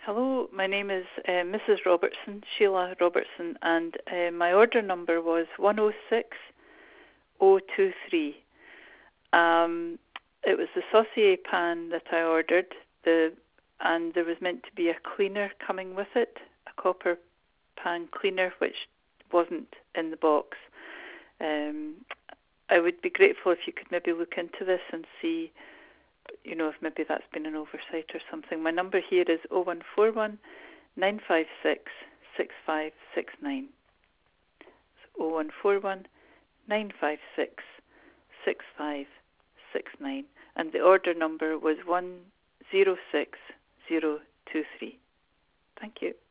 Hello, my name is Mrs. Robertson, Sheila Robertson, and my order number was 106023. It was the Saucier pan that I ordered, and there was meant to be a cleaner coming with it, a copper pan cleaner, which wasn't in the box. I would be grateful if you could maybe look into this and see, if maybe that's been an oversight or something. My number here is 0141 956 6569. 0141 956 6569. And the order number was 106023. Thank you.